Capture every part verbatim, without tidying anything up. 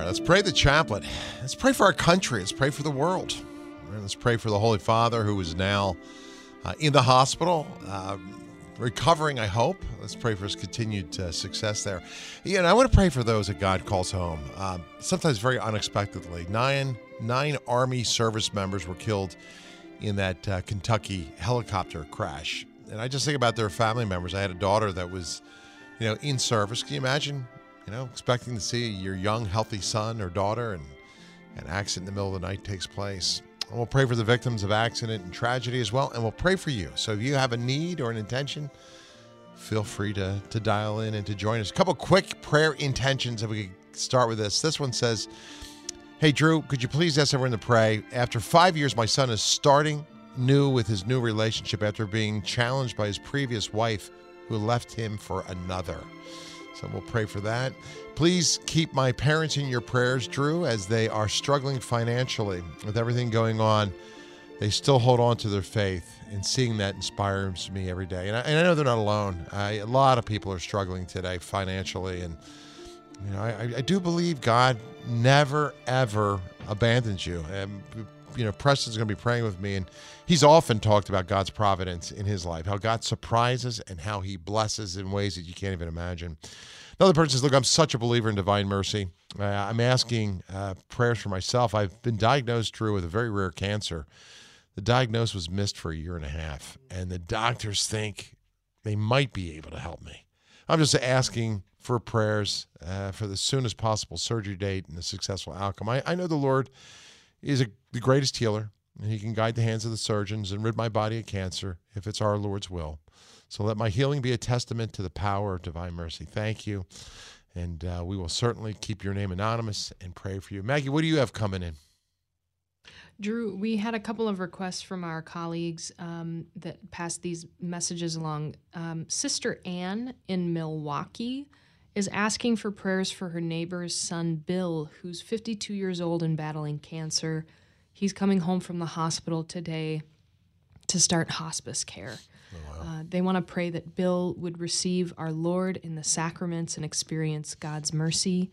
Let's pray the chaplet. Let's pray for our country. Let's pray for the world. Let's pray for the Holy Father, who is now uh, in the hospital, uh, recovering, I hope. Let's pray for his continued uh, success there. Yeah, and I want to pray for those that God calls home, uh, sometimes very unexpectedly. Nine, nine Army service members were killed in that uh, Kentucky helicopter crash. And I just think about their family members. I had a daughter that was, you know, in service. Can you imagine, you know, expecting to see your young, healthy son or daughter, and an accident in the middle of the night takes place? And we'll pray for the victims of accident and tragedy as well, and we'll pray for you. So if you have a need or an intention, feel free to, to dial in and to join us. A couple quick prayer intentions, if we could start with this. This one says, hey, Drew, could you please ask everyone to pray? After five years, my son is starting new with his new relationship after being challenged by his previous wife who left him for another. So we'll pray for that. Please keep my parents in your prayers, Drew, as they are struggling financially with everything going on. They still hold on to their faith, and seeing that inspires me every day. And I, and I know they're not alone. I, a lot of people are struggling today financially, and you know, I, I do believe God never, ever abandons you. And you know, Preston's going to be praying with me, and he's often talked about God's providence in his life, how God surprises and how he blesses in ways that you can't even imagine. Another person says, look, I'm such a believer in divine mercy. Uh, I'm asking uh, prayers for myself. I've been diagnosed, Drew, with a very rare cancer. The diagnosis was missed for a year and a half, and the doctors think they might be able to help me. I'm just asking for prayers uh, for the soonest possible surgery date and a successful outcome. I, I know the Lord is a, the greatest healer, and he can guide the hands of the surgeons and rid my body of cancer if it's our Lord's will. So let my healing be a testament to the power of divine mercy. Thank you. And uh, we will certainly keep your name anonymous and pray for you. Maggie, what do you have coming in? Drew, we had a couple of requests from our colleagues um, that passed these messages along. Um, Sister Ann in Milwaukee is asking for prayers for her neighbor's son, Bill, who's fifty-two years old and battling cancer. He's coming home from the hospital today to start hospice care. Oh, wow. uh, they want to pray that Bill would receive our Lord in the sacraments and experience God's mercy.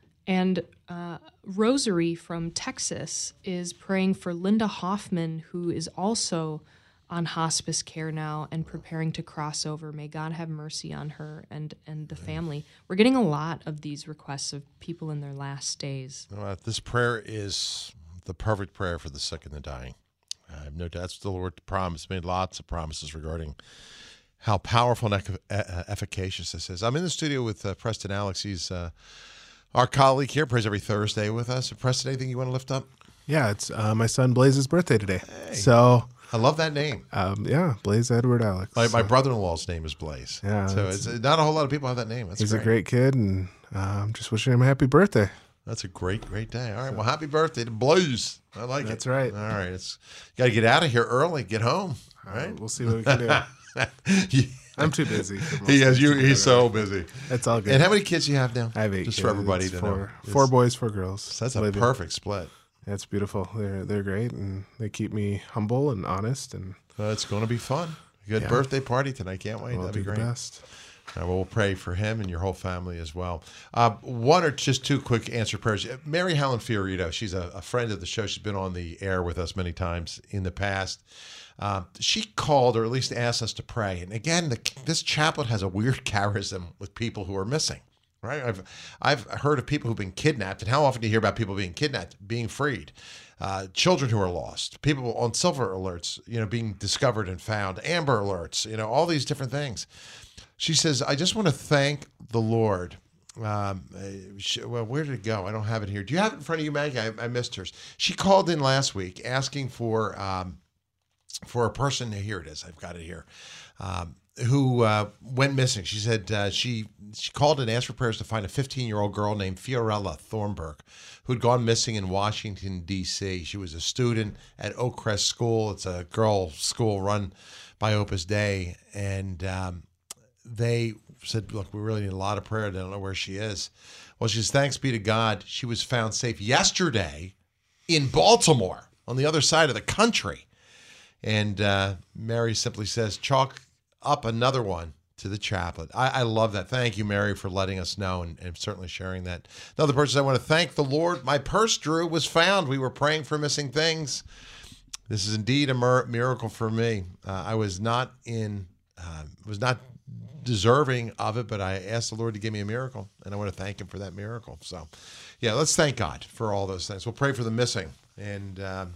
And uh, Rosary from Texas is praying for Linda Hoffman, who is also on hospice care now and preparing to cross over. May God have mercy on her and, and the family. We're getting a lot of these requests of people in their last days. Uh, this prayer is the perfect prayer for the sick and the dying. I have no doubt. That's the Lord promised. Made lots of promises regarding how powerful and eff- efficacious this is. I'm in the studio with uh, Preston Alex. He's uh, our colleague here, prays every Thursday with us. Preston, anything you want to lift up? Yeah, it's uh, my son Blaze's birthday today. Hey, so I love that name. Um, yeah, Blaze Edward Alex. My, so. my brother-in-law's name is Blaze. Yeah, so it's not a whole lot of people have that name. That's he's great. a great kid, and I'm um, just wishing him a happy birthday. That's a great, great day. All right, well, happy birthday to Blaze. I like That's it. That's right. All right, it's got to get out of here early, get home. All right, uh, we'll see what we can do. yeah. I'm too busy. He has you. He's so busy. That's all good. And how many kids do you have now? I have eight. Just kids. for everybody it's to four, know. Four boys, four girls. So that's a living. perfect split. That's beautiful. They're they're great, and they keep me humble and honest. And uh, it's going to be fun. Good yeah. birthday party tonight. Can't wait. We'll That'd be great. The best. All right, well, we'll pray for him and your whole family as well. Uh, one or just two quick answer prayers. Mary Helen Fiorito, she's a, a friend of the show. She's been on the air with us many times in the past. Uh, she called, or at least asked us to pray. And again, the, this chaplet has a weird charism with people who are missing. Right? I've I've heard of people who've been kidnapped, and how often do you hear about people being kidnapped, being freed? Uh, children who are lost, people on silver alerts, you know, being discovered and found, amber alerts, you know, all these different things. She says, I just want to thank the Lord. Um, she, well, where did it go? I don't have it here. Do you have it in front of you, Maggie? I, I missed hers. She called in last week asking for um, for a person. Here it is. I've got it here. Um, who uh, went missing. She said uh, she she called and asked for prayers to find a fifteen-year-old girl named Fiorella Thornburg who had gone missing in Washington, D C She was a student at Oak Crest School. It's a girl school run by Opus Dei. And um, they said, look, we really need a lot of prayer. They don't know where she is. Well, she says, thanks be to God, she was found safe yesterday in Baltimore on the other side of the country. And uh, Mary simply says, chalk up another one to the chaplain. I, I love that. Thank you, Mary, for letting us know and, and certainly sharing that. Another person, I want to thank the Lord. My purse, Drew, was found. We were praying for missing things. This is indeed a mir- miracle for me. Uh, I was not in, uh, was not deserving of it, but I asked the Lord to give me a miracle, and I want to thank him for that miracle. So, yeah, let's thank God for all those things. We'll pray for the missing and um,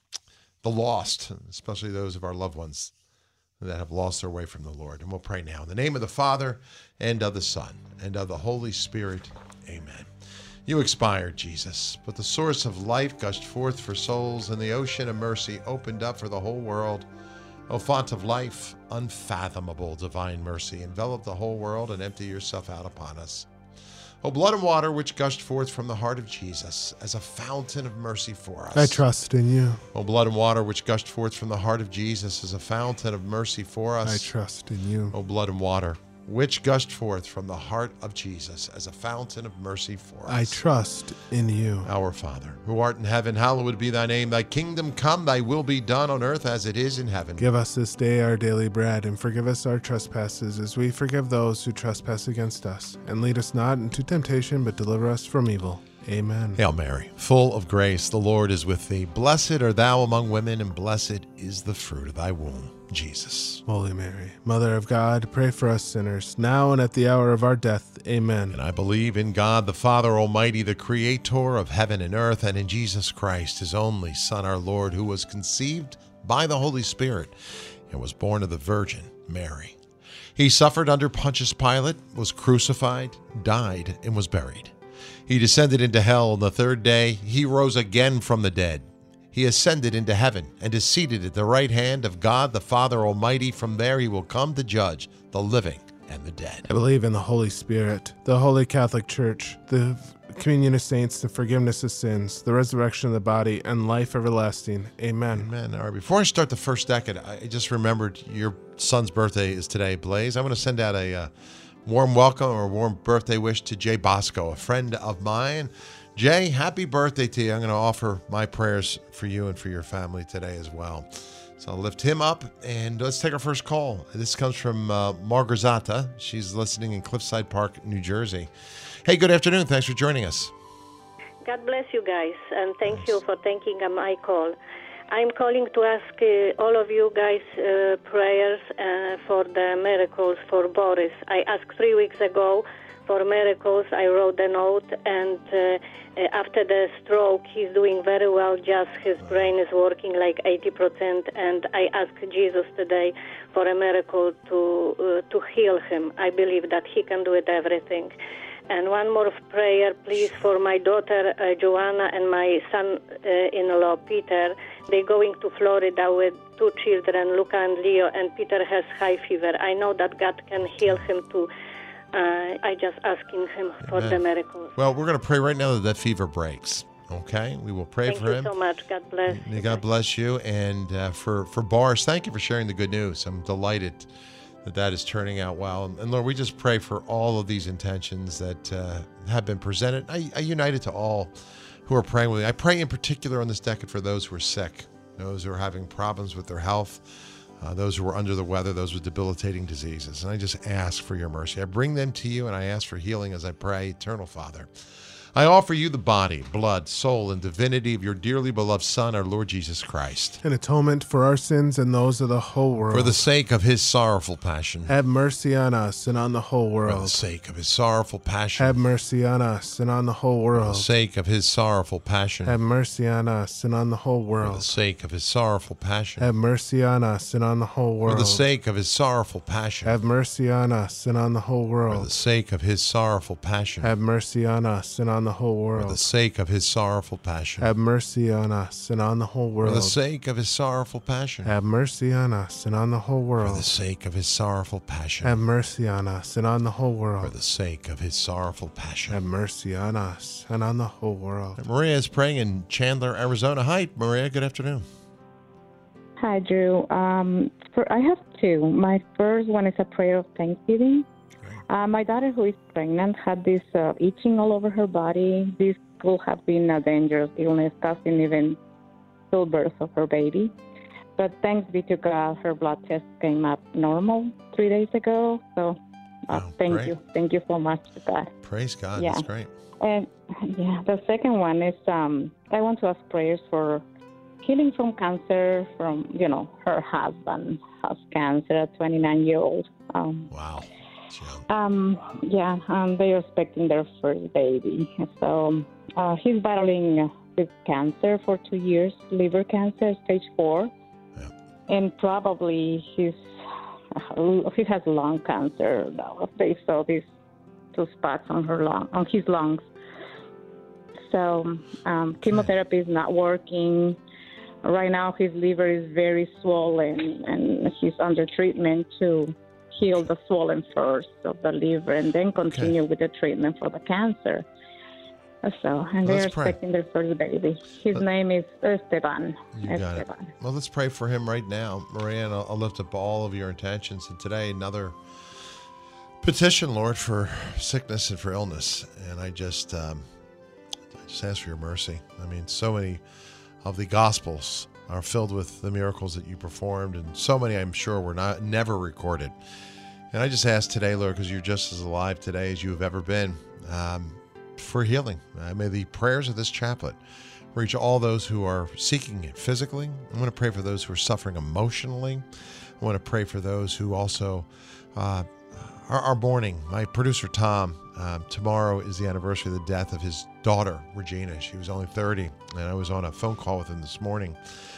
the lost, especially those of our loved ones that have lost their way from the Lord. And we'll pray now. In the name of the Father, and of the Son, and of the Holy Spirit, amen. You expired, Jesus, but the source of life gushed forth for souls, and the ocean of mercy opened up for the whole world. O font of life, unfathomable divine mercy, envelop the whole world and empty yourself out upon us. O blood and water which gushed forth from the heart of Jesus as a fountain of mercy for us. I trust in you. O blood and water which gushed forth from the heart of Jesus as a fountain of mercy for us. I trust in you. O blood and water which gushed forth from the heart of Jesus as a fountain of mercy for us. I trust in you. Our Father, who art in heaven, hallowed be thy name. Thy kingdom come, thy will be done on earth as it is in heaven. Give us this day our daily bread, and forgive us our trespasses as we forgive those who trespass against us. And lead us not into temptation, but deliver us from evil. Amen. Hail Mary, full of grace, the Lord is with thee. Blessed art thou among women, and blessed is the fruit of thy womb, Jesus. Holy Mary, Mother of God, pray for us sinners, now and at the hour of our death. Amen. And I believe in God, the Father Almighty, the Creator of heaven and earth, and in Jesus Christ, his only Son, our Lord, who was conceived by the Holy Spirit and was born of the Virgin Mary. He suffered under Pontius Pilate, was crucified, died, and was buried. He descended into hell. On the third day, he rose again from the dead. He ascended into heaven and is seated at the right hand of God, the Father Almighty. From there he will come to judge the living and the dead. I believe in the Holy Spirit, the Holy Catholic Church, the communion of saints, the forgiveness of sins, the resurrection of the body, and life everlasting. Amen. Amen. All right, before I start the first decade, I just remembered your son's birthday is today, Blaze. I want to send out a uh, warm welcome or warm birthday wish to Jay Bosco, a friend of mine. Jay, happy birthday to you. I'm going to offer my prayers for you and for your family today as well. So I'll lift him up, and let's take our first call. This comes from uh, Margarzata. She's listening in Cliffside Park, New Jersey. Hey, good afternoon. Thanks for joining us. God bless you guys, and thank nice. you for taking my call. I'm calling to ask uh, all of you guys uh, prayers uh, for the miracles for Boris. I asked three weeks ago for miracles. I wrote a note, and uh, after the stroke, he's doing very well. Just his brain is working like eighty percent, and I asked Jesus today for a miracle to uh, to heal him. I believe that he can do it everything. And one more prayer, please, for my daughter uh, Joanna and my son-in-law Peter. They're going to Florida with two children, Luca and Leo, and Peter has high fever. I know that God can heal him too. Uh, I just asking him for Amen. the miracles. Well, we're going to pray right now that that fever breaks. Okay, we will pray thank for him. Thank you so much. God bless. May God bless you. And uh, for for Boris, thank you for sharing the good news. I'm delighted that that is turning out well. And Lord, we just pray for all of these intentions that uh, have been presented. I, I unite it to all who are praying with me. I pray in particular on this decade for those who are sick, those who are having problems with their health, uh, those who are under the weather, those with debilitating diseases. And I just ask for your mercy. I bring them to you, and I ask for healing as I pray. Eternal Father, I offer you the body, blood, soul, and divinity of your dearly beloved Son, our Lord Jesus Christ. An atonement for our sins and those of the whole world. For the sake of his sorrowful passion. Have mercy on us and on the whole world. For the sake of his sorrowful passion. Have mercy on us and on the whole world. For the sake of his sorrowful passion. Have mercy on us and on the whole world. For the sake of his sorrowful passion. Have mercy on us and on the whole world. For the sake of his sorrowful passion. Have mercy on us and on the whole world. For the sake of his sorrowful passion. Have mercy on us and on the whole world. For the sake of his sorrowful passion. Have mercy on us and on the whole world. For the sake of his sorrowful passion. Have mercy on us and on the whole world. For the sake of his sorrowful passion. Have mercy on us and on the whole world. For the sake of his sorrowful passion. Have mercy on us and on the whole world. Maria is praying in Chandler, Arizona. Hi, Maria. Good afternoon. Hi, Drew. Um, for, I have two. My first one is a prayer of thanksgiving. Uh, my daughter, who is pregnant, had this uh, itching all over her body. This could have been a dangerous illness, causing even stillbirth of her baby. but thanks be to God, her blood test came up normal three days ago. So uh, Oh, thank great. you. Thank you so much to God. Praise God. Yeah. That's great. And yeah, the second one is um, I want to ask prayers for healing from cancer from, you know, her husband has cancer, a twenty-nine year old. Um, Wow. It's young. um, yeah, um, they are expecting their first baby. So uh, he's battling with cancer for two years, liver cancer, stage four. Yeah. And probably he's, he has lung cancer. They saw these two spots on her lung, on his lungs. So um, chemotherapy is not working. Right now, his liver is very swollen, and he's under treatment to heal the swollen first of the liver, and then continue with the treatment for the cancer. So, and they're Let's pray. expecting their first baby. His Let- name is Esteban. You got it. Esteban. Well, let's pray for him right now. Maria, and I'll, I'll lift up all of your intentions. And today, another petition, Lord, for sickness and for illness. And I just, um, I just ask for your mercy. I mean, so many of the Gospels are filled with the miracles that you performed, and so many, I'm sure, were not never recorded. And I just ask today, Lord, because you're just as alive today as you have ever been, um, for healing. Uh, may the prayers of this chaplet reach all those who are seeking it physically. I want to pray for those who are suffering emotionally. I want to pray for those who also uh, are, are mourning. My producer, Tom, uh, tomorrow is the anniversary of the death of his daughter, Regina. She was only thirty, and I was on a phone call with him this morning.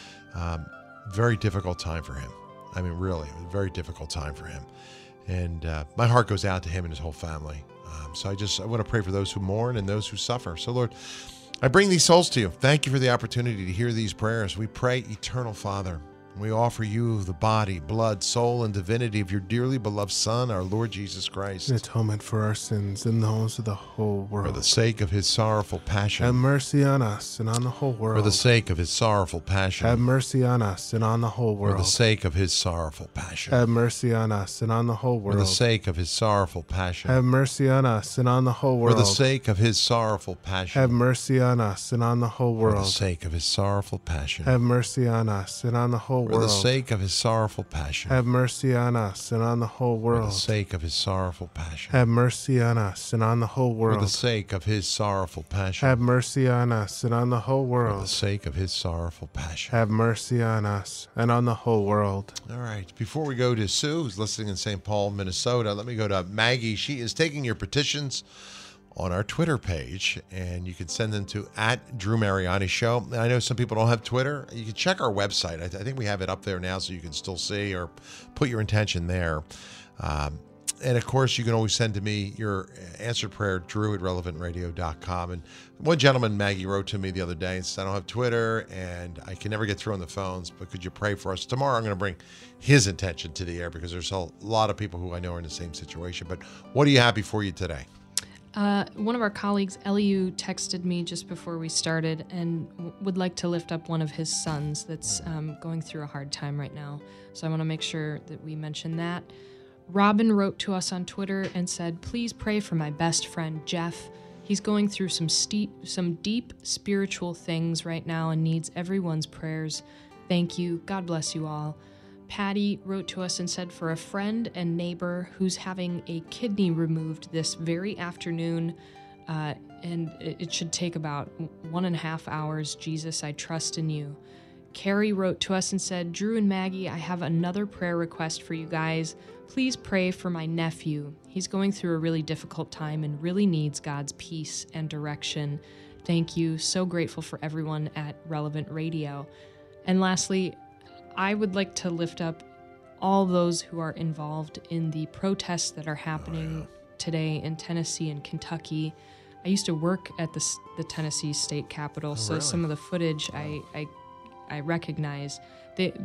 Um, very difficult time for him. I mean, really, a very difficult time for him. And uh, my heart goes out to him and his whole family. Um, so I just, I want to pray for those who mourn and those who suffer. So Lord, I bring these souls to you. Thank you for the opportunity to hear these prayers. We pray, Eternal Father. We offer you the body, blood, soul, and divinity of your dearly beloved Son, our Lord Jesus Christ. An atonement for our sins and those of the whole For the world. sake of his sorrowful Have passion. mercy on us and on the whole For world. the sake of his sorrowful Have passion. mercy on us and on the whole For the world. sake of his sorrowful passion. Have mercy on us and on the whole For the world. sake of his sorrowful passion. Have mercy on us and on the whole For world. the sake of his sorrowful passion. Have mercy on us and on the whole For the world. sake of his sorrowful passion. Have mercy on us and on the whole For world. the sake of his sorrowful passion. Have mercy on us and on the whole For the world. sake of his sorrowful passion. Have mercy on us and on the whole For the world. sake of his sorrowful passion. Have mercy on us and on the whole For the world. sake of his sorrowful passion. Have mercy on us and on the whole world. All right. Before we go to Sue, who's listening in Saint Paul, Minnesota, let me go to Maggie. She is taking your petitions on our Twitter page, and you can send them to at Drew Mariani Show. I know some people don't have Twitter. You can check our website. I, th- I think we have it up there now, so you can still see or put your intention there. Um, and of course, you can always send to me your answered prayer, Drew at relevant radio dot com. And one gentleman, Maggie, wrote to me the other day and said, I don't have Twitter and I can never get through on the phones, but could you pray for us? Tomorrow, I'm going to bring his intention to the air because there's a lot of people who I know are in the same situation. But what do you have before you today? Uh, one of our colleagues, Eliu, texted me just before we started and w- would like to lift up one of his sons that's um, going through a hard time right now. So I want to make sure that we mention that. Robin wrote to us on Twitter and said, please pray for my best friend, Jeff. He's going through some steep, some deep spiritual things right now and needs everyone's prayers. Thank you. God bless you all. Patty wrote to us and said for a friend and neighbor who's having a kidney removed this very afternoon, uh, and it it should take about one and a half hours. Jesus, I trust in you. Carrie wrote to us and said, Drew and Maggie, I have another prayer request for you guys. Please pray for my nephew. He's going through a really difficult time and really needs God's peace and direction. Thank you. So grateful for everyone at Relevant Radio. And lastly, I would like to lift up all those who are involved in the protests that are happening today in Tennessee and Kentucky. I used to work at the, s- the Tennessee State Capitol, so really? some of the footage I, I, I recognize. The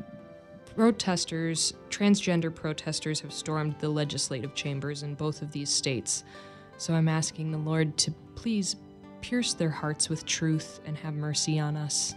protesters, transgender protesters, have stormed the legislative chambers in both of these states. So I'm asking the Lord to please pierce their hearts with truth and have mercy on us.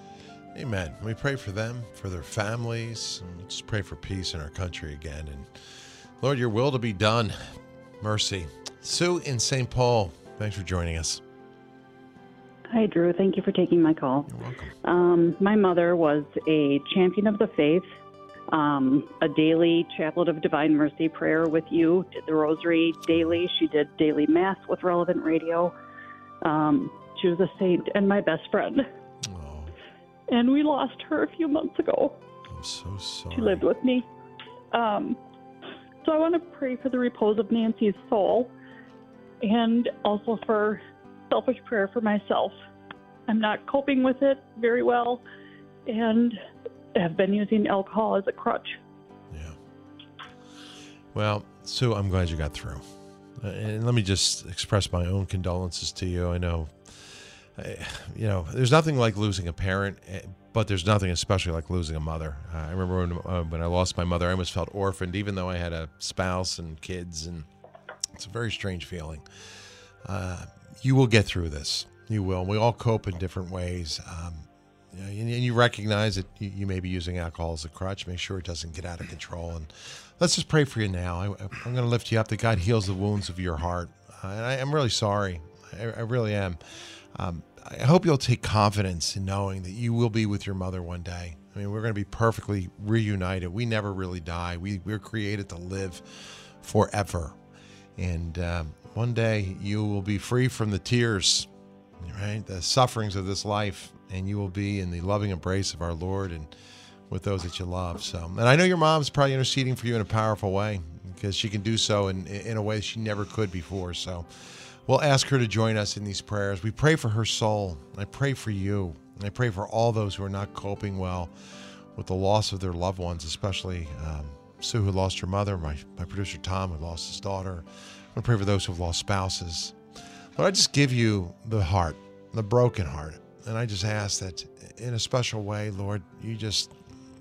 Amen. We pray for them, for their families, and we just pray for peace in our country again. And Lord, your will to be done. Mercy. Sue in Saint Paul, thanks for joining us. Hi, Drew. Thank you for taking my call. You're welcome. Um, my mother was a champion of the faith, um, a daily Chaplet of Divine Mercy prayer with you, did the rosary daily. She did daily mass with Relevant Radio. Um, she was a saint and my best friend. Oh, And we lost her a few months ago. I'm so sorry. She lived with me. Um, so I want to pray for the repose of Nancy's soul and also for selfish prayer for myself. I'm not coping with it very well and have been using alcohol as a crutch. Yeah. Well, Sue, I'm glad you got through. Uh, and let me just express my own condolences to you. I know, uh, you know, there's nothing like losing a parent, uh, but there's nothing especially like losing a mother. Uh, I remember when, uh, when I lost my mother, I almost felt orphaned, even though I had a spouse and kids, and it's a very strange feeling. Uh, you will get through this. You will. We all cope in different ways. Um, you know, and, and you recognize that you, you may be using alcohol as a crutch. Make sure it doesn't get out of control. And let's just pray for you now. I, I'm going to lift you up, that God heals the wounds of your heart. Uh, and I, I'm really sorry. I, I really am. Um, I hope you'll take confidence in knowing that you will be with your mother one day. I mean, we're going to be perfectly reunited. We never really die. We, we're created to live forever. And um, one day you will be free from the tears, right? The sufferings of this life, and you will be in the loving embrace of our Lord and with those that you love. So, and I know your mom's probably interceding for you in a powerful way, because she can do so in, in a way she never could before. So we'll ask her to join us in these prayers. We pray for her soul. I pray for you. I pray for all those who are not coping well with the loss of their loved ones, especially um, Sue, who lost her mother, my, my producer Tom, who lost his daughter. I pray for those who have lost spouses. Lord, I just give you the heart, the broken heart. And I just ask that in a special way, Lord, you just,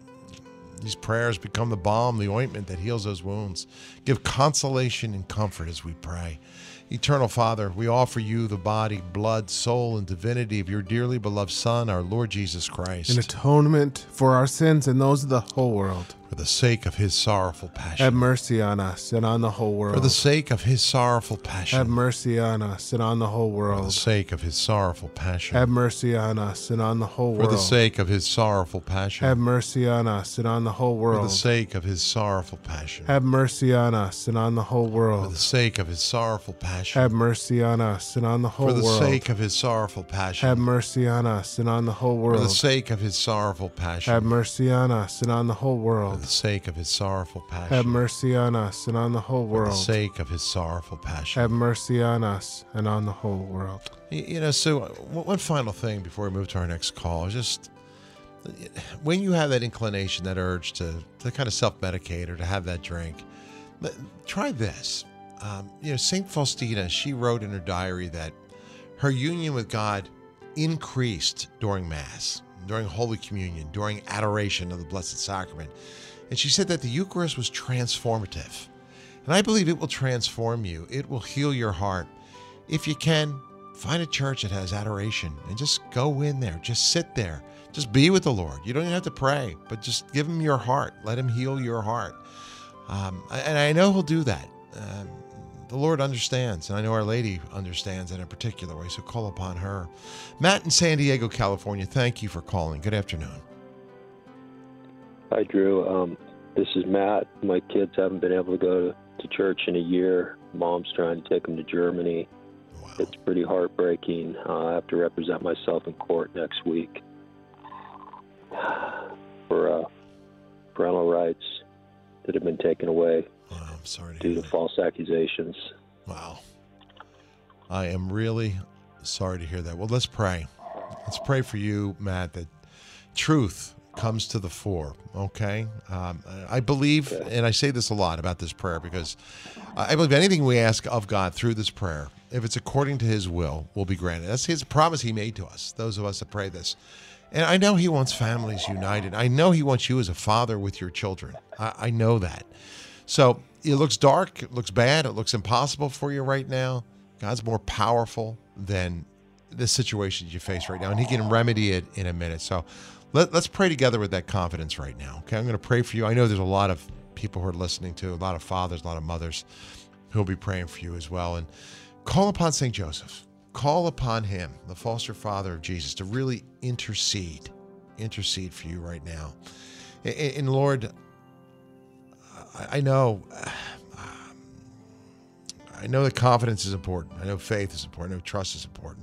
these prayers become the balm, the ointment that heals those wounds. Give consolation and comfort as we pray. Eternal Father, we offer you the body, blood, soul, and divinity of your dearly beloved Son, our Lord Jesus Christ. In atonement for our sins and those of the whole world. For the sake of his sorrowful passion. Have mercy on us and on the whole world. For the sake of his sorrowful passion. Have mercy on us and on the whole world. For the sake of his sorrowful passion. Have mercy on us and on the whole For world. the sake of his sorrowful passion. Have mercy on us and on the whole world. For the sake of his sorrowful passion. Have mercy on us and on the whole world. For the sake of his sorrowful passion. Have mercy on us and on the whole For the world. sake of his sorrowful passion. Have mercy on us and on the whole world. For the sake of his sorrowful passion. Have mercy on us and on the whole For world. the sake of his sorrowful passion. Have mercy on us and on the whole For world. the sake of his sorrowful passion. Have mercy on us and on the whole world. You you know, Sue, one one final thing before we move to our next call is just when you have that inclination, that urge to, to kind of self-medicate or to have that drink, but try this. Um, you know, Saint Faustina, she wrote in her diary that her union with God increased during Mass, during Holy Communion, during adoration of the Blessed Sacrament. And she said that the Eucharist was transformative. And I believe it will transform you. It will heal your heart. If you can, find a church that has adoration and just go in there. Just sit there. Just be with the Lord. You don't even have to pray, but just give him your heart. Let him heal your heart. Um, and I know he'll do that. Um, the Lord understands, and I know Our Lady understands in a particular way, so call upon her. Matt in San Diego, California, thank you for calling. Good afternoon. Hi, Drew. Um, this is Matt. My kids haven't been able to go to, to church in a year. Mom's trying to take them to Germany. Wow. It's pretty heartbreaking. Uh, I have to represent myself in court next week for uh, parental rights that have been taken away Wow, I'm sorry to due hear to that. false accusations. Wow. I am really sorry to hear that. Well, let's pray. Let's pray for you, Matt, that truth comes to the fore, okay? Um, I believe, and I say this a lot about this prayer, because I believe anything we ask of God through this prayer, if it's according to his will, will be granted. That's his promise he made to us, those of us that pray this. And I know he wants families united. I know he wants you as a father with your children. I, I know that. So it looks dark, it looks bad, it looks impossible for you right now. God's more powerful than the situation you face right now, and he can remedy it in a minute. So let, let's pray together with that confidence right now. Okay, I'm going to pray for you. I know there's a lot of people who are listening to, a lot of fathers, a lot of mothers who will be praying for you as well. And call upon Saint Joseph. call upon him, the foster father of Jesus, to really intercede, intercede for you right now. And, and Lord, I, I know, I know that confidence is important. I know faith is important. I know trust is important.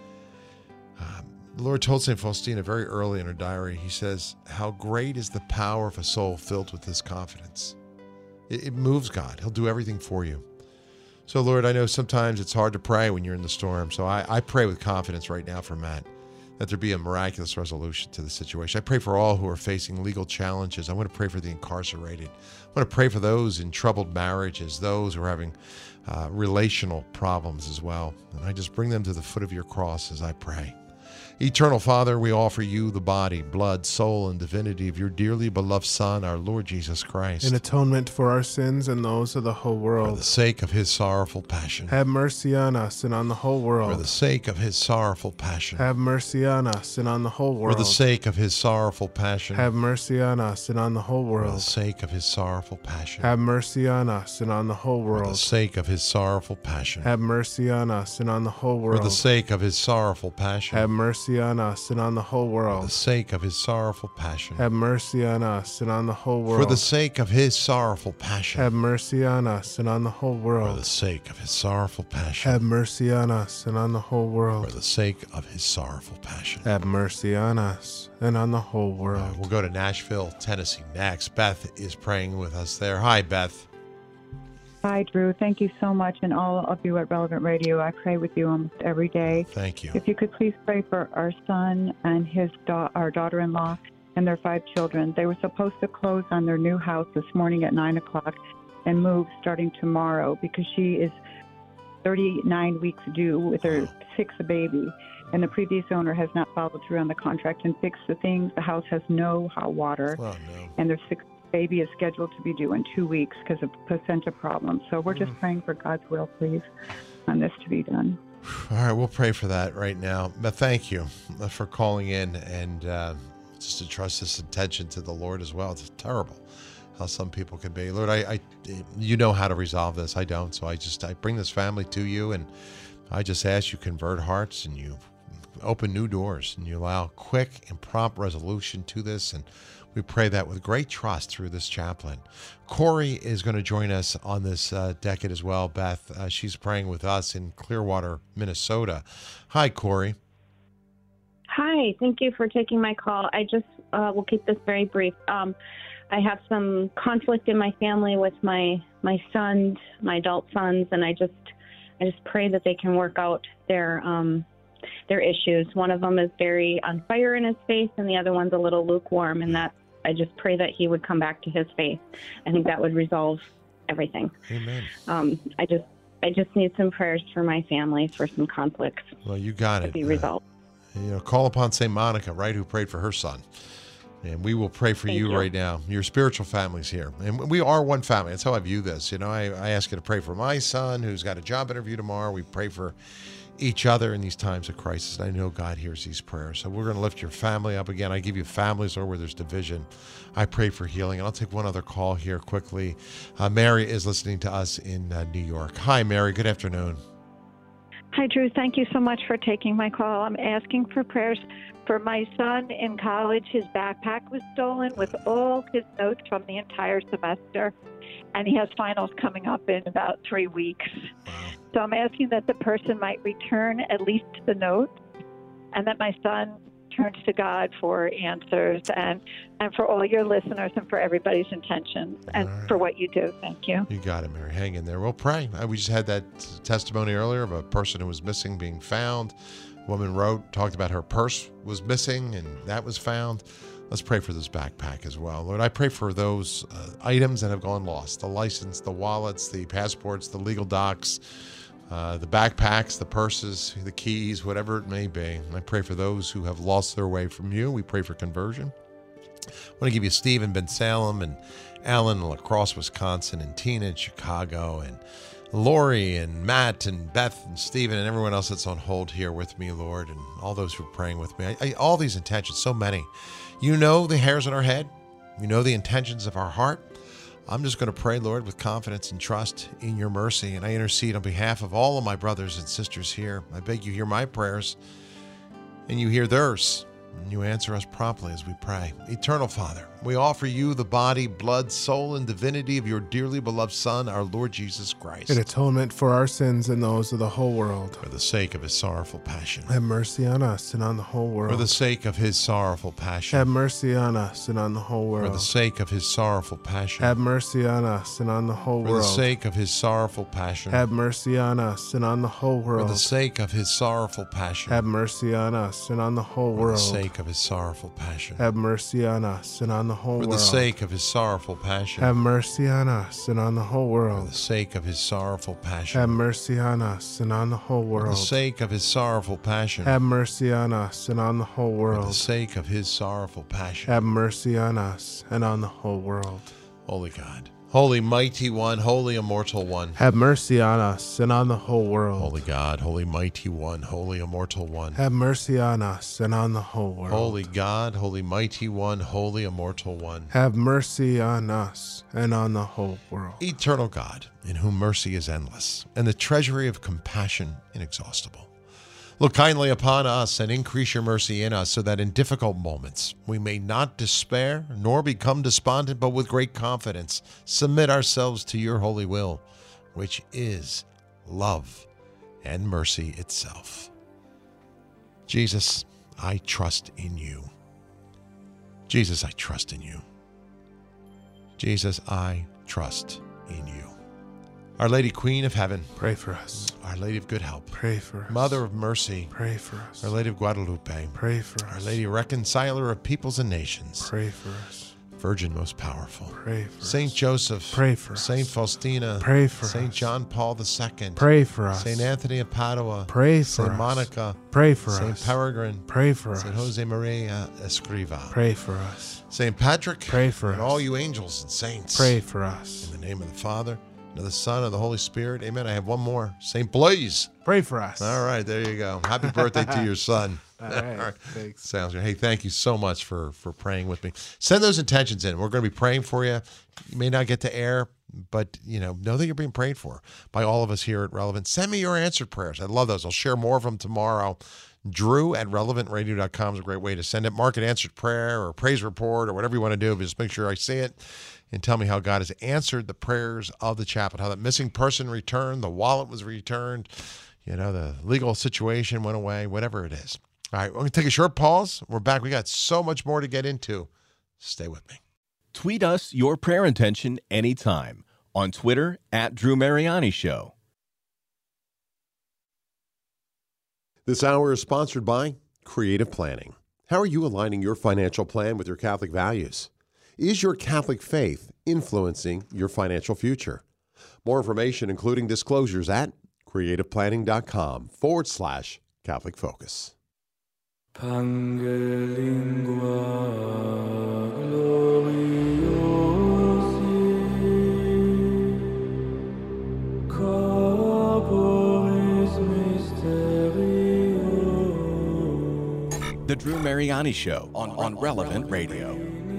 Um, the Lord told Saint Faustina very early in her diary, he says, how great is the power of a soul filled with this confidence. It, it moves God. He'll do everything for you. So, Lord, I know sometimes it's hard to pray when you're in the storm. So I, I pray with confidence right now for Matt, that there be a miraculous resolution to the situation. I pray for all who are facing legal challenges. I want to pray for the incarcerated. I want to pray for those in troubled marriages, those who are having uh, relational problems as well. And I just bring them to the foot of your cross as I pray. Eternal Father, we offer you the body, blood, soul, and divinity of your dearly beloved Son, our Lord Jesus Christ. In atonement for our sins and those of the whole world. For the sake of his sorrowful passion. Have mercy on us and on the whole world. For the sake of his sorrowful passion. Have mercy on us and on the whole world. For the sake of his sorrowful passion. Have mercy on us and on the whole world. For the sake of his sorrowful passion. Have mercy on us and on the whole world. For the sake of his sorrowful passion. Have mercy on us and on the whole world. For the sake of his sorrowful passion. Have mercy on us and on the whole world. For the sake of his sorrowful passion. Have mercy on us and on the whole world. For the sake of his sorrowful passion. Have mercy on us and on the whole world. For the sake of his sorrowful passion. Have mercy on us and on the whole world. For the sake of his sorrowful passion. Have mercy on us and on the whole world. Uh, we'll go to Nashville, Tennessee next. Beth is praying with us there. Hi, Beth. Hi, Drew. Thank you so much, and all of you at Relevant Radio. I pray with you almost every day. Thank you. If you could please pray for our son and his da- our daughter-in-law and their five children. They were supposed to close on their new house this morning at nine o'clock and move starting tomorrow because she is thirty-nine weeks due with her sixth baby. And the previous owner has not followed through on the contract and fixed the things. The house has no hot water. Oh, no. And their sixth baby is scheduled to be due in two weeks because of placenta problems. So we're just praying for God's will, please, on this to be done. All right, we'll pray for that right now. But thank you for calling in and uh, just to trust this intention to the Lord as well. It's terrible how some people can be. Lord, I, I, you know how to resolve this. I don't. So I just, I bring this family to you, and I just ask you convert hearts and you open new doors and you allow quick and prompt resolution to this. And we pray that with great trust through this chaplain. Corey is going to join us on this uh, decade as well, Beth. Uh, she's praying with us in Clearwater, Minnesota. Hi, Corey. Hi, thank you for taking my call. I just uh, will keep this very brief. Um, I have some conflict in my family with my my sons, my adult sons, and I just I just pray that they can work out their um, their issues. One of them is very on fire in his faith, and the other one's a little lukewarm, and that I just pray that he would come back to his faith. I think that would resolve everything. Amen. Um, I just I just need some prayers for my family for some conflicts. Well, you got to it. be Uh, resolved. you know, call upon Saint Monica, right, who prayed for her son. And we will pray for you, you. right now. Your spiritual family's here. And we are one family. That's how I view this. You know, I, I ask you to pray for my son who's got a job interview tomorrow. We pray for each other in these times of crisis. I know God hears these prayers. So we're going to lift your family up again. I give you families or where there's division. I pray for healing. And I'll take one other call here quickly. Uh, Mary is listening to us in uh, New York. Hi, Mary. Good afternoon. Hi, Drew. Thank you so much for taking my call. I'm asking for prayers for my son in college. His backpack was stolen with all his notes from the entire semester, and he has finals coming up in about three weeks. So I'm asking that the person might return at least the notes, and that my son turns to God for answers, and, and for all your listeners and for everybody's intentions and All right. for what you do. Thank you. You got it, Mary. Hang in there. We'll pray. Uh, We just had that testimony earlier of a person who was missing being found. A woman wrote, talked about her purse was missing, and that was found. Let's pray for this backpack as well. Lord, I pray for those uh, items that have gone lost, the license, the wallets, the passports, the legal docs, uh, the backpacks, the purses, the keys, whatever it may be. I pray for those who have lost their way from you. We pray for conversion. I want to give you Steve in Ben Salem, and Alan in La Crosse, Wisconsin, and Tina in Chicago, and Lori and Matt and Beth and Stephen and everyone else that's on hold here with me, Lord, and all those who are praying with me. I, I, all these intentions, so many. You know the hairs on our head. You know the intentions of our heart. I'm just going to pray, Lord, with confidence and trust in your mercy. And I intercede on behalf of all of my brothers and sisters here. I beg you hear my prayers and you hear theirs. And you answer us promptly as we pray. Eternal Father, we offer you the body, blood, soul, and divinity of your dearly beloved Son, our Lord Jesus Christ. In atonement for our sins and those of the whole world. For the sake of his sorrowful passion. Have mercy on us and on the whole world. For the sake of his sorrowful passion. Have mercy on us and on the whole world. For the sake of his sorrowful passion. Have mercy on us and on the whole For world. the sake of his sorrowful passion. Have mercy on us and on the whole world. For the sake of his sorrowful passion. Have mercy on us and on the whole For world. the sake of his sorrowful passion. Have mercy on us and on the whole For world. the sake of his sorrowful passion. Have mercy on us and on the whole For world. the sake of his sorrowful passion. Have mercy on us and on the whole For world. the sake of his sorrowful passion. Have mercy on us and on the whole For the world. sake of his sorrowful passion. Have mercy on us and on the whole world. Holy God. Holy mighty one, holy immortal one. Have mercy on us and on the whole world. Holy God, holy mighty one, holy immortal one. Have mercy on us and on the whole world. Holy God, holy mighty one, holy immortal one. Have mercy on us and on the whole world. Eternal God, in whom mercy is endless, and the treasury of compassion inexhaustible. Look kindly upon us and increase your mercy in us, so that in difficult moments we may not despair nor become despondent, but with great confidence submit ourselves to your holy will, which is love and mercy itself. Jesus, I trust in you. Jesus, I trust in you. Jesus, I trust in you. Our Lady Queen of Heaven, pray for us. Our Lady of Good Help, pray for us. Mother of Mercy, pray for us. Our Lady of Guadalupe, pray for us. Our Lady Reconciler of Peoples and Nations, pray for us. Virgin Most Powerful, pray for Saint us. Joseph, pray for Saint us. Faustina, pray for Saint us. John Paul the Second, pray for us. Saint Anthony of Padua, pray for Saint us. Monica, pray for Saint us. Peregrine, pray for Saint us. Jose Maria Escriva, pray for us. Saint Patrick, pray for and us. all you angels and saints, pray for us. in the name of the Father, and of the Son, and of the Holy Spirit. Amen. I have one more. Saint Blaise, pray for us. All right, there you go. Happy birthday to your son. All right, All right. Thanks. Sounds good. Hey, thank you so much for for praying with me. Send those intentions in. We're going to be praying for you. You may not get to air, but you know, know that you're being prayed for by all of us here at Relevant. Send me your answered prayers. I love those. I'll share more of them tomorrow. Drew at relevant radio dot com is a great way to send it. Mark an answered prayer or praise report or whatever you want to do. But just make sure I see it and tell me how God has answered the prayers of the chaplain, how that missing person returned, the wallet was returned, you know, the legal situation went away, whatever it is. All right, we're going to take a short pause. We're back. We got so much more to get into. Stay with me. Tweet us your prayer intention anytime on Twitter at Drew Mariani Show. This hour is sponsored by Creative Planning. How are you aligning your financial plan with your Catholic values? Is your Catholic faith influencing your financial future? More information, including disclosures, at creativeplanning.com forward slash Catholic Focus. The Drew Mariani Show on, on Relevant Radio.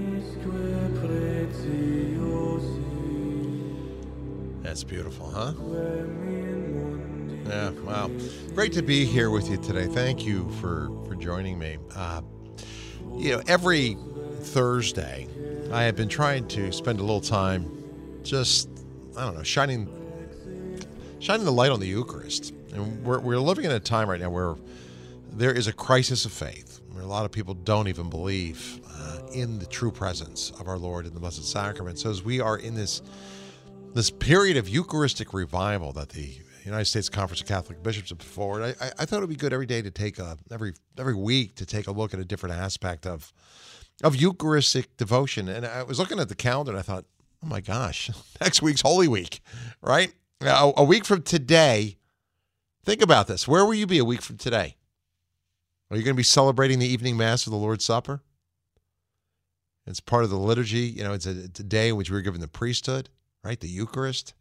That's beautiful, huh? Yeah, wow. Great to be here with you today. Thank you for, for joining me. Uh, you know, every Thursday, I have been trying to spend a little time just, I don't know, shining shining the light on the Eucharist. And we're, we're living in a time right now where there is a crisis of faith, where a lot of people don't even believe uh, in the true presence of our Lord in the Blessed Sacrament. So as we are in this this period of Eucharistic revival that the United States Conference of Catholic Bishops have put forward, I, I, I thought it would be good every day to take a every every week to take a look at a different aspect of of Eucharistic devotion. And I was looking at the calendar and I thought, oh my gosh, next week's Holy Week, right? A, a week from today. Think about this. Where will you be a week from today? Are you going to be celebrating the evening mass of the Lord's Supper? It's part of the liturgy. You know, it's a, it's a day in which we're given the priesthood, right? The Eucharist.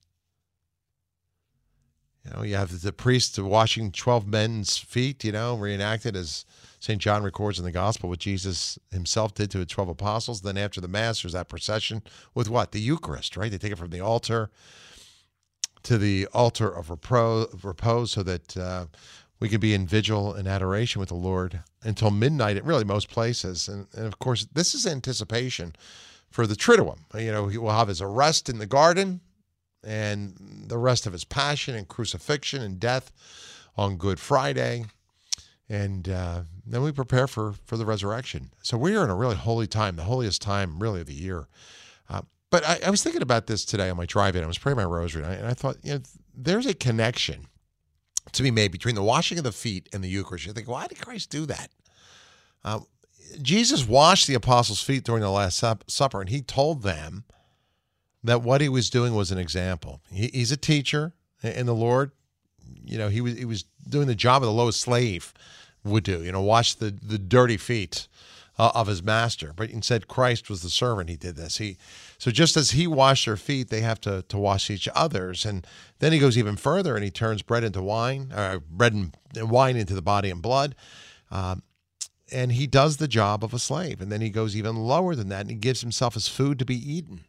You know, you have the priest washing twelve men's feet, you know, reenacted as Saint John records in the gospel what Jesus himself did to the twelve apostles. Then after the Mass, there's that procession with what? The Eucharist, right? They take it from the altar to the altar of repro- of repose so that uh, we can be in vigil and adoration with the Lord until midnight at really most places. And, and of course, this is anticipation for the Triduum. You know, he will have his arrest in the garden and the rest of his passion and crucifixion and death on Good Friday. And uh, then we prepare for, for the resurrection. So we are in a really holy time, the holiest time really of the year. Uh, but I, I was thinking about this today on my drive-in. I was praying my rosary, and I, and I thought, you know, there's a connection to be made between the washing of the feet and the Eucharist. You think, why did Christ do that? Uh, Jesus washed the apostles' feet during the Last Supper, and he told them that what he was doing was an example. He, he's a teacher, and the Lord, you know, he was he was doing the job of the lowest slave would do, you know, wash the, the dirty feet uh, of his master. But instead, Christ was the servant. He did this. He So just as he washed their feet, they have to, to wash each other's. And then he goes even further, and he turns bread into wine, or bread and, and wine into the body and blood. Um, and he does the job of a slave. And then he goes even lower than that, and he gives himself as food to be eaten.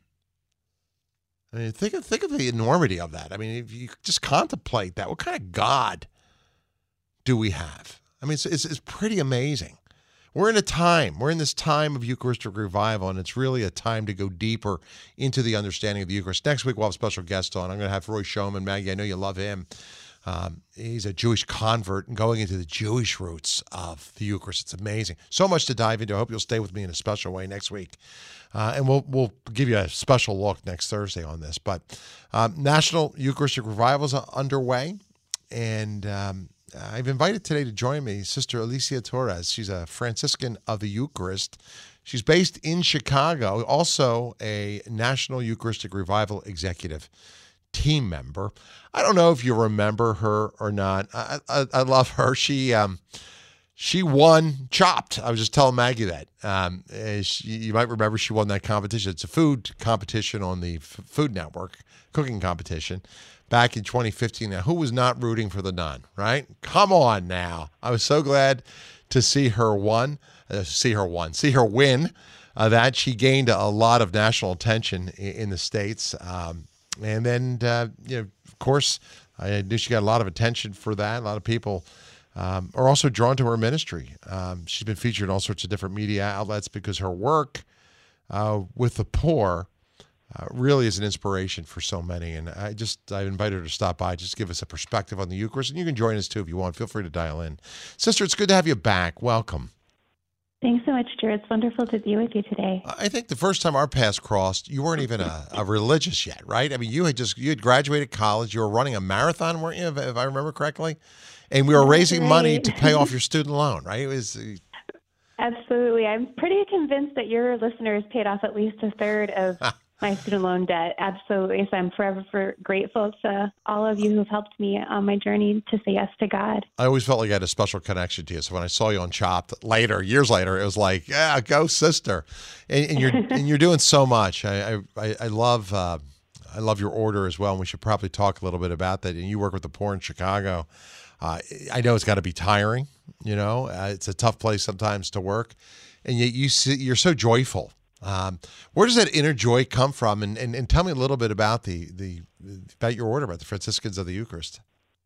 I mean, think of, think of the enormity of that. I mean, if you just contemplate that, what kind of God do we have? I mean, it's, it's, it's pretty amazing. We're in a time, we're in this time of Eucharistic revival, and it's really a time to go deeper into the understanding of the Eucharist. Next week, we'll have a special guest on. I'm going to have Roy Schoeman. Maggie, I know you love him. Um, he's a Jewish convert and going into the Jewish roots of the Eucharist. It's amazing. So much to dive into. I hope you'll stay with me in a special way next week. Uh, and we'll we'll give you a special look next Thursday on this. But um, National Eucharistic Revival is underway, and um, I've invited today to join me Sister Alicia Torres. She's a Franciscan of the Eucharist. She's based in Chicago, also a National Eucharistic Revival Executive team member. I don't know if you remember her or not. I, I, I love her. She um, she won Chopped. I was just telling Maggie that. Um, she, you might remember she won that competition. It's a food competition on the F- Food Network, cooking competition, back in twenty fifteen. Now, who was not rooting for the nun, right? Come on now. I was so glad to see her won, uh, see her won, see her win. Uh, that she gained a lot of national attention in, in the States. Um, And then, uh, you know, of course, I knew she got a lot of attention for that. A lot of people um, are also drawn to her ministry. Um, she's been featured in all sorts of different media outlets because her work uh, with the poor uh, really is an inspiration for so many. And I just, I invited her to stop by, just give us a perspective on the Eucharist. And you can join us too if you want. Feel free to dial in. Sister, it's good to have you back. Welcome. Thanks so much, Drew. It's wonderful to be with you today. I think the first time our paths crossed, you weren't even a, a religious yet, right? I mean, you had just you had graduated college. You were running a marathon, weren't you, if, if I remember correctly? And we were raising right. money to pay off your student loan, right? It was. Absolutely. I'm pretty convinced that your listeners paid off at least a third of my student loan debt. Absolutely. So I'm forever for grateful to all of you who've helped me on my journey to say yes to God. I always felt like I had a special connection to you. So when I saw you on Chopped later, years later, it was like, yeah, go sister. And, and you're and you're doing so much. I I, I love uh, I love your order as well. And we should probably talk a little bit about that. And you work with the poor in Chicago. Uh, I know it's got to be tiring. You know, uh, it's a tough place sometimes to work, and yet you see, you're so joyful. Um, where does that inner joy come from? And, and and tell me a little bit about the the about your order, about the Franciscans of the Eucharist.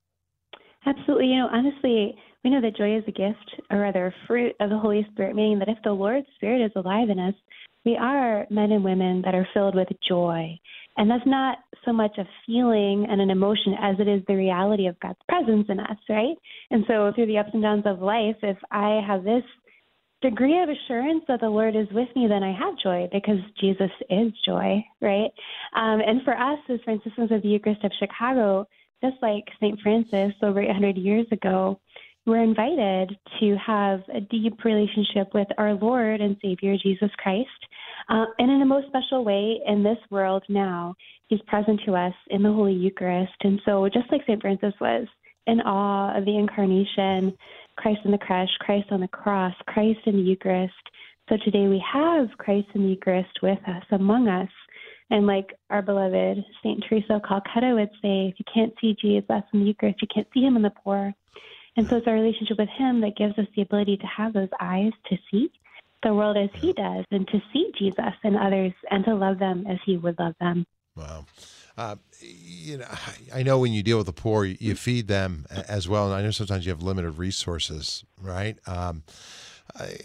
Absolutely. You know, honestly, we know that joy is a gift, or rather a fruit of the Holy Spirit, meaning that if the Lord's Spirit is alive in us, we are men and women that are filled with joy. And that's not so much a feeling and an emotion as it is the reality of God's presence in us, right? And so through the ups and downs of life, if I have this degree of assurance that the Lord is with me, then I have joy because Jesus is joy, right? Um, and for us as Franciscans of the Eucharist of Chicago, just like Saint Francis over eight hundred years ago, we're invited to have a deep relationship with our Lord and Savior, Jesus Christ. Uh, and in a most special way in this world now, he's present to us in the Holy Eucharist. And so just like Saint Francis was in awe of the Incarnation, Christ in the creche, Christ on the cross, Christ in the Eucharist, so today we have Christ in the Eucharist with us, among us. And like our beloved Saint Teresa of Calcutta would say, if you can't see Jesus in the Eucharist, you can't see him in the poor. And so it's our relationship with him that gives us the ability to have those eyes to see the world as he does and to see Jesus and others and to love them as he would love them. Wow. Uh, you know, I know when you deal with the poor, you, you feed them as well. And I know sometimes you have limited resources, right? Um, I,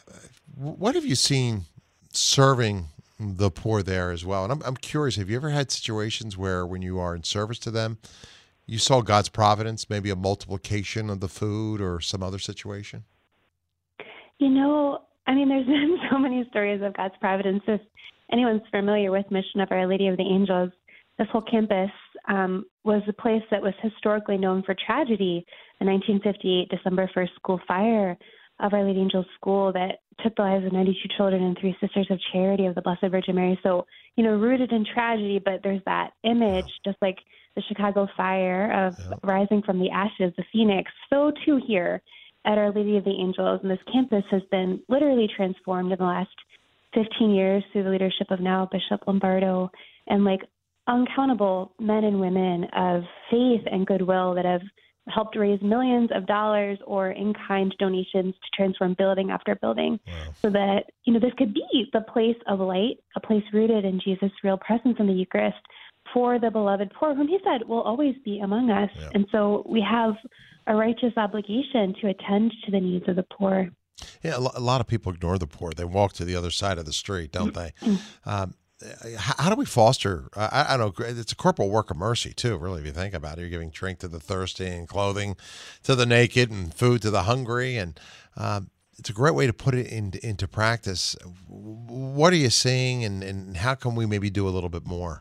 what have you seen serving the poor there as well? And I'm, I'm curious, have you ever had situations where when you are in service to them, you saw God's providence, maybe a multiplication of the food or some other situation? You know, I mean, there's been so many stories of God's providence. If anyone's familiar with Mission of Our Lady of the Angels, this whole campus um, was a place that was historically known for tragedy. The nineteen fifty-eight December first school fire of Our Lady Angels School that took the lives of ninety-two children and three Sisters of Charity of the Blessed Virgin Mary. So, you know, rooted in tragedy, but there's that image, just like the Chicago fire of yeah. rising from the ashes, the phoenix. So too here at Our Lady of the Angels. And this campus has been literally transformed in the last fifteen years through the leadership of now Bishop Lombardo and like uncountable men and women of faith and goodwill that have helped raise millions of dollars or in-kind donations to transform building after building wow. so that, you know, this could be the place of light, a place rooted in Jesus' real presence in the Eucharist for the beloved poor, whom he said will always be among us. Yeah. And so we have a righteous obligation to attend to the needs of the poor. Yeah, a lot of people ignore the poor. They walk to the other side of the street, don't they? um, How do we foster, I, I don't know, it's a corporal work of mercy too, really, if you think about it. You're giving drink to the thirsty and clothing to the naked and food to the hungry. And um, it's a great way to put it in, into practice. What are you seeing and, and how can we maybe do a little bit more?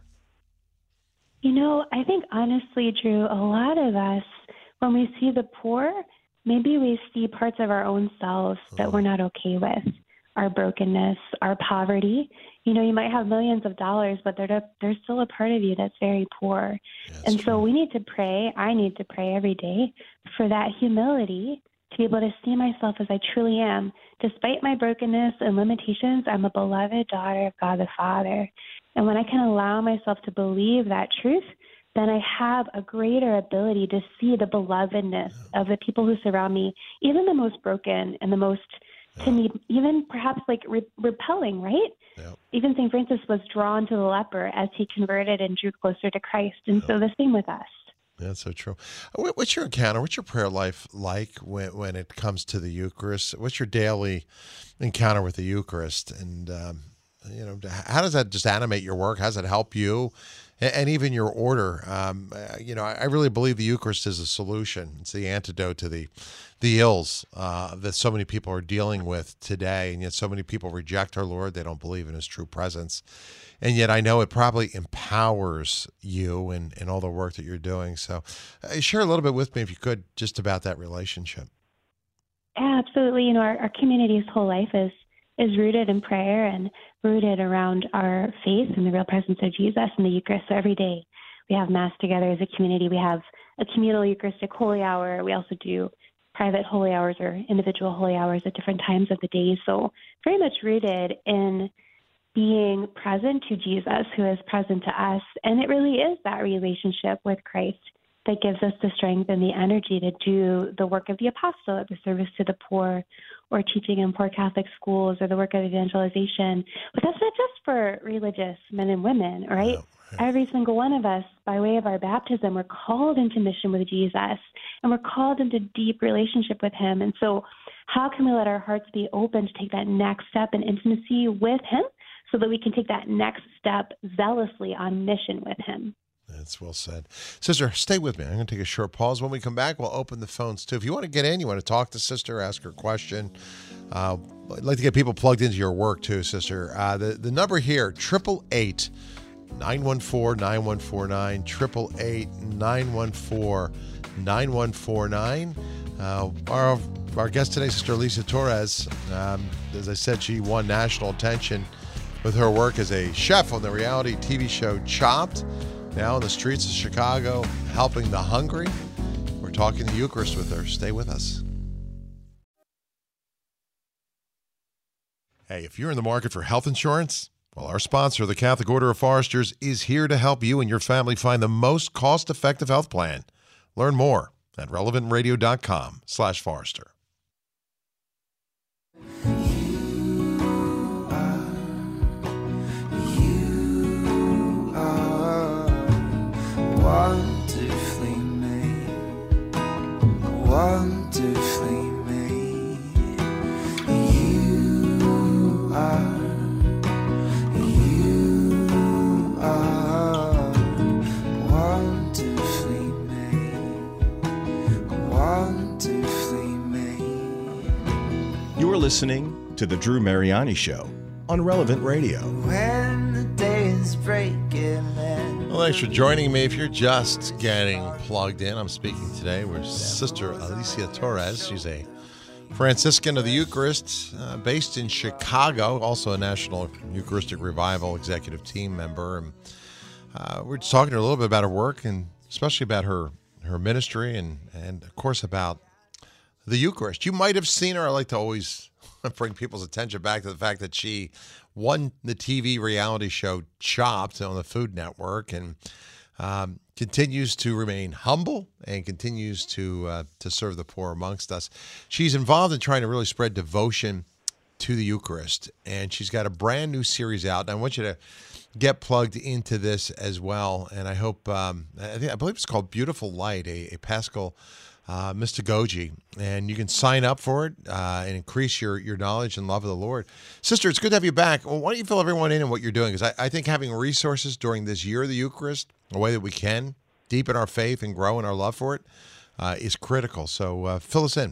You know, I think honestly, Drew, a lot of us, when we see the poor, maybe we see parts of our own selves that we're not okay with. Our brokenness, our poverty. You know, you might have millions of dollars, but there, there's still a part of you that's very poor. That's and true. So we need to pray. I need to pray every day for that humility to be able to see myself as I truly am. Despite my brokenness and limitations, I'm a beloved daughter of God the Father. And when I can allow myself to believe that truth, then I have a greater ability to see the belovedness yeah. of the people who surround me, even the most broken and the most to me, even perhaps like re- repelling, right? Yep. Even Saint Francis was drawn to the leper as he converted and drew closer to Christ. And yep. so the same with us. That's so true. What's your encounter? What's your prayer life like when, when it comes to the Eucharist? What's your daily encounter with the Eucharist? And, um, you know, how does that just animate your work? How does it help you? And even your order, um, you know, I really believe the Eucharist is a solution. It's the antidote to the the ills uh, that so many people are dealing with today, and yet so many people reject our Lord. They don't believe in his true presence. And yet I know it probably empowers you and, and all the work that you're doing. So uh, share a little bit with me, if you could, just about that relationship. Yeah, absolutely. You know, our, our community's whole life is is rooted in prayer and rooted around our faith and the real presence of Jesus in the Eucharist. So every day we have Mass together as a community. We have a communal Eucharistic holy hour. We also do private holy hours or individual holy hours at different times of the day. So very much rooted in being present to Jesus, who is present to us. And it really is that relationship with Christ that gives us the strength and the energy to do the work of the apostle at the service to the poor, or teaching in poor Catholic schools, or the work of evangelization. But that's not just for religious men and women, right? No, right? Every single one of us, by way of our baptism, we're called into mission with Jesus, and we're called into deep relationship with him. And so how can we let our hearts be open to take that next step in intimacy with him so that we can take that next step zealously on mission with him? That's well said. Sister, stay with me. I'm going to take a short pause. When we come back, we'll open the phones, too. If you want to get in, you want to talk to Sister, ask her a question. Uh, I'd like to get people plugged into your work, too, Sister. Uh, the, the number here, eight eight eight, nine one four, nine one four nine, eight eight eight, nine one four, nine one four nine. Uh, our, our guest today, Sister Lisa Torres, um, as I said, she won national attention with her work as a chef on the reality T V show Chopped. Now in the streets of Chicago, helping the hungry. We're talking the Eucharist with her. Stay with us. Hey, if you're in the market for health insurance, well, our sponsor, the Catholic Order of Foresters, is here to help you and your family find the most cost-effective health plan. Learn more at relevant radio dot com slash Forrester. Wonderfully made, wonderfully made. You are, you are wonderfully made, wonderfully made. You are listening to The Drew Mariani Show on Relevant Radio. When the day is breaking. Well, thanks for joining me. If you're just getting plugged in, I'm speaking today with Sister Alicia Torres. She's a Franciscan of the Eucharist, uh, based in Chicago, also a National Eucharistic Revival executive team member. And uh, we're just talking to her a little bit about her work, and especially about her, her ministry, and, and, of course, about the Eucharist. You might have seen her. I like to always bring people's attention back to the fact that she won the T V reality show Chopped on the Food Network, and um, continues to remain humble and continues to uh, to serve the poor amongst us. She's involved in trying to really spread devotion to the Eucharist, and she's got a brand new series out. And I want you to get plugged into this as well. And I hope um, I think I believe it's called Beautiful Light, a, a Paschal Uh, mystagogy, and you can sign up for it uh, and increase your, your knowledge and love of the Lord. Sister, it's good to have you back. Well, why don't you fill everyone in on what you're doing? Because I, I think having resources during this year of the Eucharist, a way that we can deepen our faith and grow in our love for it, uh, is critical. So uh, fill us in.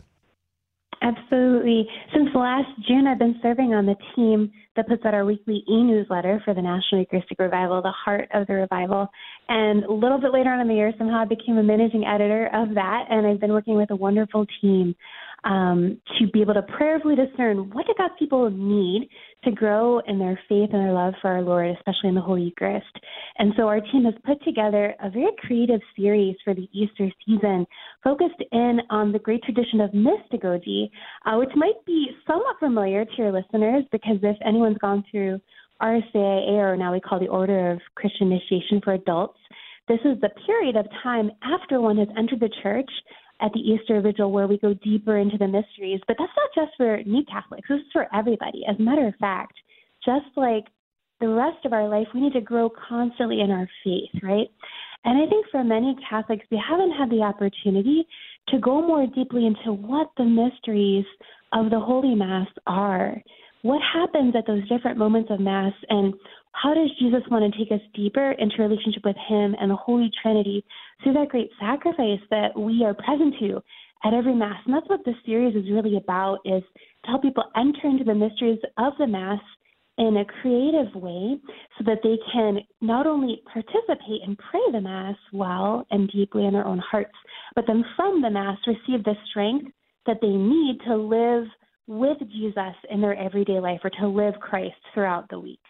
Absolutely. Since last June, I've been serving on the team that puts out our weekly e-newsletter for the National Eucharistic Revival, the Heart of the Revival. And a little bit later on in the year, somehow I became a managing editor of that, and I've been working with a wonderful team um, to be able to prayerfully discern what do God's people need to grow in their faith and their love for our Lord, especially in the Holy Eucharist. And so our team has put together a very creative series for the Easter season, focused in on the great tradition of mystagogy, uh, which might be somewhat familiar to your listeners, because if anyone's gone through R S A I A, or now we call the Order of Christian Initiation for Adults, this is the period of time after one has entered the church at the Easter Vigil where we go deeper into the mysteries. But that's not just for new Catholics. This is for everybody. As a matter of fact, just like the rest of our life, we need to grow constantly in our faith, right? And I think for many Catholics, we haven't had the opportunity to go more deeply into what the mysteries of the Holy Mass are. What happens at those different moments of Mass, and how does Jesus want to take us deeper into relationship with him and the Holy Trinity through that great sacrifice that we are present to at every Mass? And that's what this series is really about, is to help people enter into the mysteries of the Mass in a creative way so that they can not only participate and pray the Mass well and deeply in their own hearts, but then from the Mass receive the strength that they need to live with Jesus in their everyday life, or to live Christ throughout the week.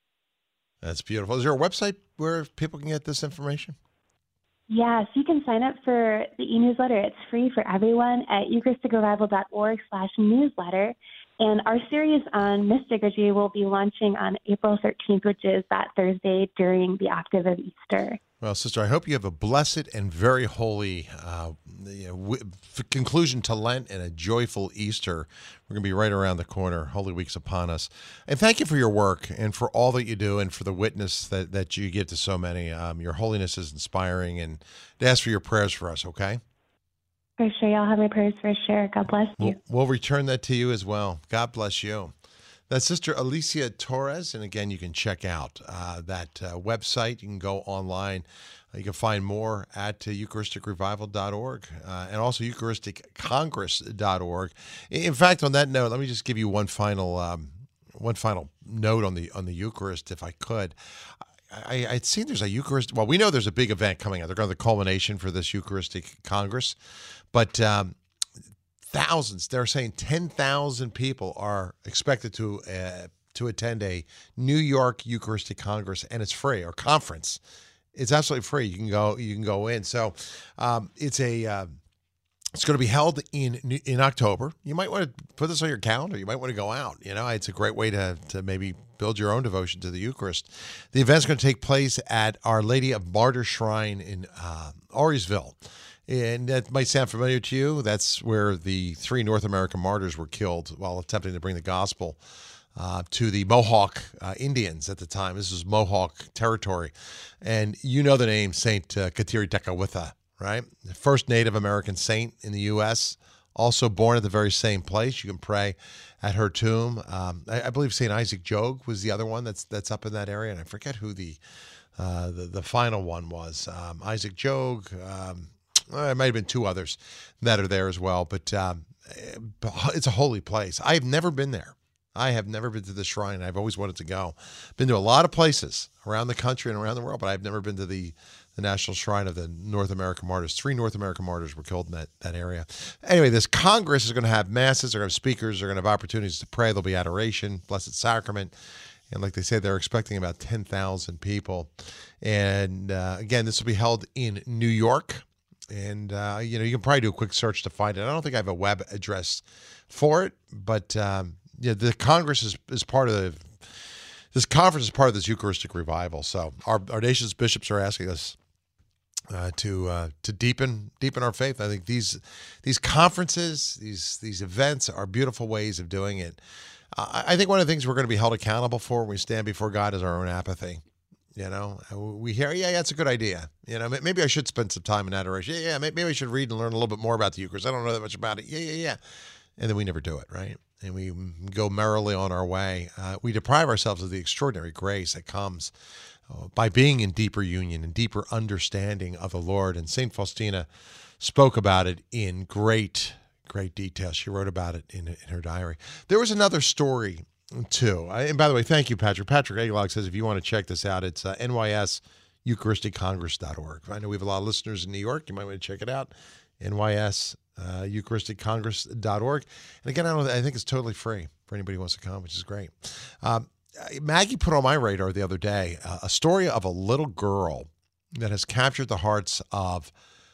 That's beautiful. Is there a website where people can get this information? Yes, you can sign up for the e-newsletter. It's free for everyone at eucharisticrevival.org slash newsletter. And our series on mystagogy will be launching on April thirteenth, which is that Thursday during the octave of Easter. Well, Sister, I hope you have a blessed and very holy uh, you know, w- conclusion to Lent and a joyful Easter. We're going to be right around the corner. Holy Week's upon us. And thank you for your work and for all that you do and for the witness that, that you give to so many. Um, your holiness is inspiring, and to ask for your prayers for us, okay? For sure. Y'all have my prayers for sure. God bless you. We'll, we'll return that to you as well. God bless you. That's Sister Alicia Torres, and again, you can check out uh, that uh, website. You can go online. Uh, you can find more at uh, eucharistic revival dot org uh, and also eucharistic congress dot org. In fact, on that note, let me just give you one final um, one final note on the on the Eucharist, if I could. I, I'd seen there's a Eucharist. Well, we know there's a big event coming up. They're going to the culmination for this Eucharistic Congress, but um, thousands. They're saying ten thousand people are expected to uh, to attend a New York Eucharistic Congress, and it's free, or conference. It's absolutely free. You can go. You can go in. So um, it's a. Uh, it's going to be held in in October. You might want to put this on your calendar. You might want to go out. You know, it's a great way to to maybe build your own devotion to the Eucharist. The event's going to take place at Our Lady of Martyr Shrine in uh, Auriesville. And that might sound familiar to you. That's where the three North American martyrs were killed while attempting to bring the gospel uh, to the Mohawk uh, Indians at the time. This was Mohawk territory. And you know the name Saint uh, Kateri Tekakwitha, right? The first Native American saint in the U S, also born at the very same place. You can pray at her tomb. Um, I, I believe Saint Isaac Jogues was the other one that's that's up in that area. And I forget who the uh, the, the final one was. Um, Isaac Jogues, um, There might have been two others that are there as well, but um, it's a holy place. I have never been there. I have never been to the shrine. I've always wanted to go. Been to a lot of places around the country and around the world, but I've never been to the, the National Shrine of the North American Martyrs. Three North American martyrs were killed in that, that area. Anyway, this Congress is going to have masses. They're going to have speakers. They're going to have opportunities to pray. There'll be adoration, Blessed Sacrament. And like they say, they're expecting about ten thousand people. And uh, again, this will be held in New York. And, uh, you know, you can probably do a quick search to find it. I don't think I have a web address for it, but um, yeah, the Congress is, is part of the, this conference is part of this Eucharistic revival. So our, our nation's bishops are asking us uh, to uh, to deepen deepen our faith. I think these these conferences, these these events are beautiful ways of doing it. Uh, I think one of the things we're going to be held accountable for when we stand before God is our own apathy. You know, we hear, yeah, that's a good idea. You know, maybe I should spend some time in adoration. Yeah, yeah, maybe I should read and learn a little bit more about the Eucharist. I don't know that much about it. Yeah, yeah, yeah. And then we never do it, right? And we go merrily on our way. Uh, we deprive ourselves of the extraordinary grace that comes uh, by being in deeper union and deeper understanding of the Lord. And Saint Faustina spoke about it in great, great detail. She wrote about it in, in her diary. There was another story too. And by the way, thank you, Patrick. Patrick Aguilar says if you want to check this out, it's uh, N Y S Eucharistic Congress dot org. I know we have a lot of listeners in New York. You might want to check it out. N Y S uh, Eucharistic Congress dot org. And again, I, don't, I think it's totally free for anybody who wants to come, which is great. Um, Maggie put on my radar the other day uh, a story of a little girl that has captured the hearts of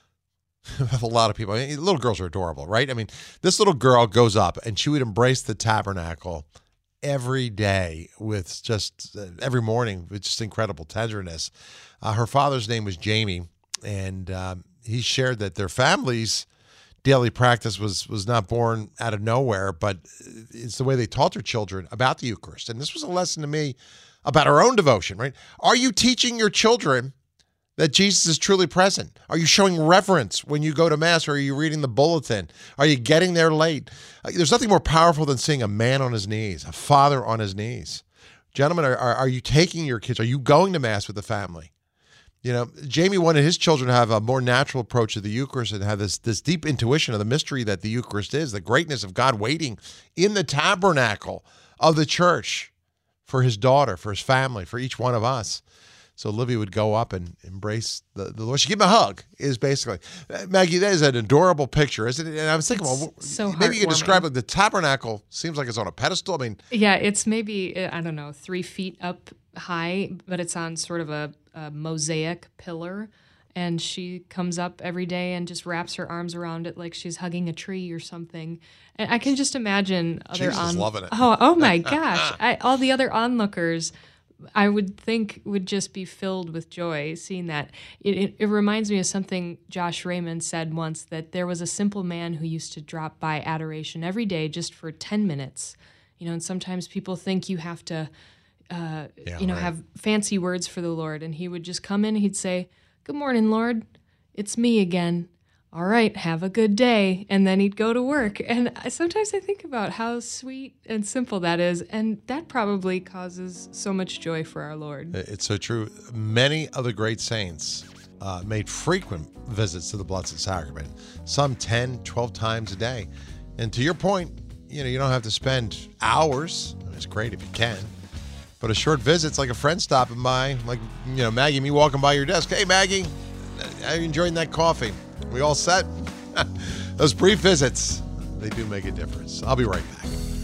a lot of people. I mean, little girls are adorable, right? I mean, this little girl goes up and she would embrace the tabernacle every day with just uh, every morning with just incredible tenderness. Uh, her father's name was Jamie, and um, he shared that their family's daily practice was was not born out of nowhere, but it's the way they taught their children about the Eucharist. And this was a lesson to me about our own devotion, right? Are you teaching your children that Jesus is truly present? Are you showing reverence when you go to Mass, or are you reading the bulletin? Are you getting there late? There's nothing more powerful than seeing a man on his knees, a father on his knees. Gentlemen, are, are, are you taking your kids? Are you going to Mass with the family? You know, Jamie wanted his children to have a more natural approach to the Eucharist and have this, this deep intuition of the mystery that the Eucharist is, the greatness of God waiting in the tabernacle of the church for his daughter, for his family, for each one of us. So Olivia would go up and embrace the, the Lord. She'd give him a hug, is basically. Maggie, that is an adorable picture, isn't it? And I was thinking, well, so maybe you could describe it. The tabernacle seems like it's on a pedestal. I mean, yeah, it's maybe, I don't know, three feet up high, but it's on sort of a, a mosaic pillar. And she comes up every day and just wraps her arms around it like she's hugging a tree or something. And I can just imagine other Jesus on. loving it. Oh, oh my gosh! I, all the other onlookers, I would think, would just be filled with joy seeing that. It, it, it reminds me of something Josh Raymond said once, that there was a simple man who used to drop by adoration every day just for ten minutes. You know, and sometimes people think you have to, uh, Yeah, you know, right. have fancy words for the Lord. And he would just come in and he'd say, "Good morning, Lord. It's me again. All right, have a good day." And then he'd go to work. And I- sometimes I think about how sweet and simple that is. And that probably causes so much joy for our Lord. It's so true. Many of the great saints uh, made frequent visits to the Blessed Sacrament, some ten, twelve times a day. And to your point, you know, you don't have to spend hours. It's great if you can. But a short visit's like a friend stopping by, like, you know, Maggie, me walking by your desk. Hey, Maggie, are you enjoying that coffee? We all set? Those brief visits, they do make a difference. I'll be right back.